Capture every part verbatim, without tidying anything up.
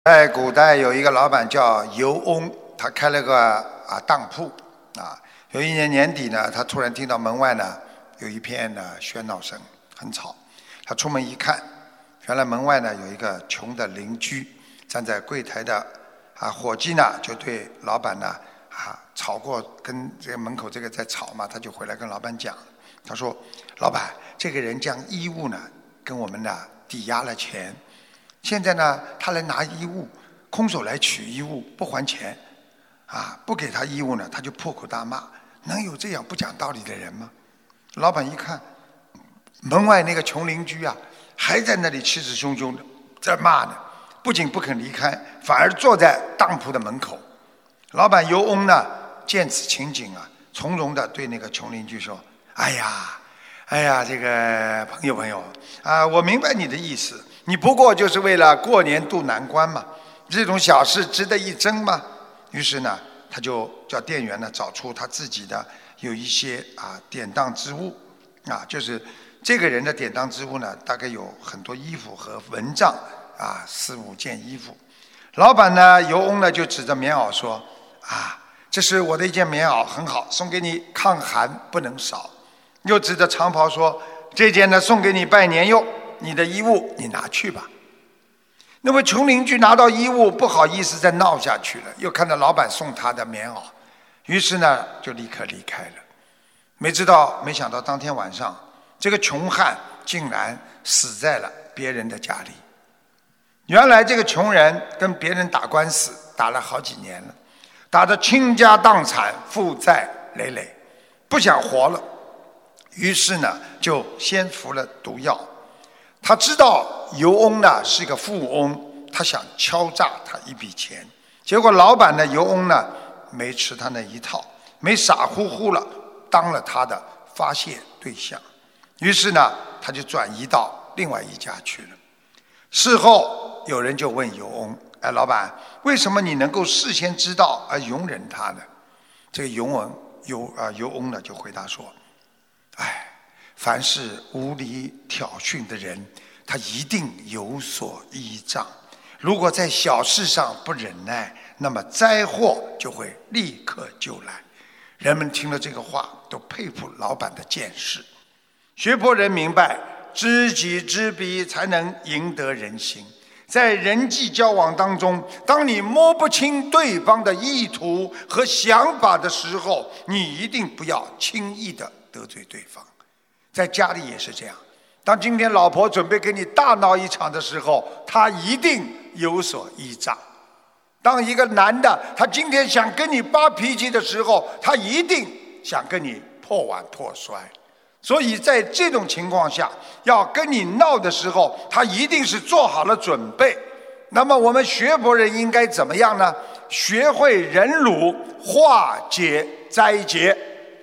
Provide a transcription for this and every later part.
在古代有一个老板叫尤翁，他开了个啊当铺啊。有一年年底呢，他突然听到门外呢有一片呢喧闹声，很吵。他出门一看，原来门外呢有一个穷的邻居站在柜台的啊伙计呢就对老板呢啊吵过，跟这个门口这个在吵嘛，他就回来跟老板讲，他说：“老板，这个人将衣物呢跟我们呢抵押了钱。”现在呢，他来拿衣物，空手来取衣物，不还钱，啊，不给他衣物呢，他就破口大骂，能有这样不讲道理的人吗？老板一看，门外那个穷邻居啊，还在那里气势汹汹的在骂呢，不仅不肯离开，反而坐在当铺的门口。老板尤翁呢，见此情景啊，从容的对那个穷邻居说：“哎呀，哎呀，这个朋友朋友啊，我明白你的意思。”你不过就是为了过年渡难关嘛，这种小事值得一争吗？于是呢，他就叫店员呢找出他自己的有一些啊典当之物，啊，就是这个人的典当之物呢，大概有很多衣服和蚊帐啊，四五件衣服。老板呢，尤翁呢就指着棉袄说：“啊，这是我的一件棉袄，很好，送给你抗寒不能少。”又指着长袍说：“这件呢送给你拜年用。你的衣物你拿去吧。”那么穷邻居拿到衣物，不好意思再闹下去了，又看到老板送他的棉袄，于是呢就立刻离开了。没知道没想到当天晚上，这个穷汉竟然死在了别人的家里。原来这个穷人跟别人打官司打了好几年了，打得倾家荡产，负债累累，不想活了，于是呢就先服了毒药。他知道尤翁呢是个富翁，他想敲诈他一笔钱，结果老板呢尤翁呢没吃他那一套，没傻乎乎了当了他的发泄对象，于是呢他就转移到另外一家去了。事后有人就问尤翁：“哎，老板，为什么你能够事先知道而容忍他呢？”这个尤翁尤啊尤翁呢就回答说：“哎。凡是无理挑衅的人，他一定有所依仗。如果在小事上不忍耐，那么灾祸就会立刻就来。”人们听了这个话，都佩服老板的见识。学佛人明白，知己知彼才能赢得人心。在人际交往当中，当你摸不清对方的意图和想法的时候，你一定不要轻易的得罪对方。在家里也是这样，当今天老婆准备跟你大闹一场的时候，她一定有所依仗。当一个男的他今天想跟你发脾气的时候，他一定想跟你破碗破摔。所以在这种情况下，要跟你闹的时候，他一定是做好了准备。那么我们学佛人应该怎么样呢？学会忍辱，化解灾劫。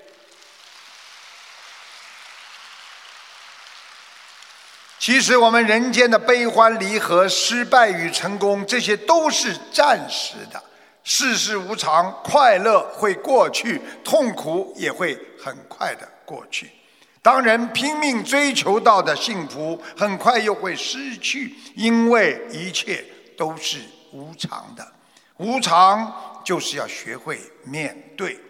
其实我们人间的悲欢离合、失败与成功，这些都是暂时的。世事无常，快乐会过去，痛苦也会很快的过去。当人拼命追求到的幸福，很快又会失去，因为一切都是无常的。无常就是要学会面对。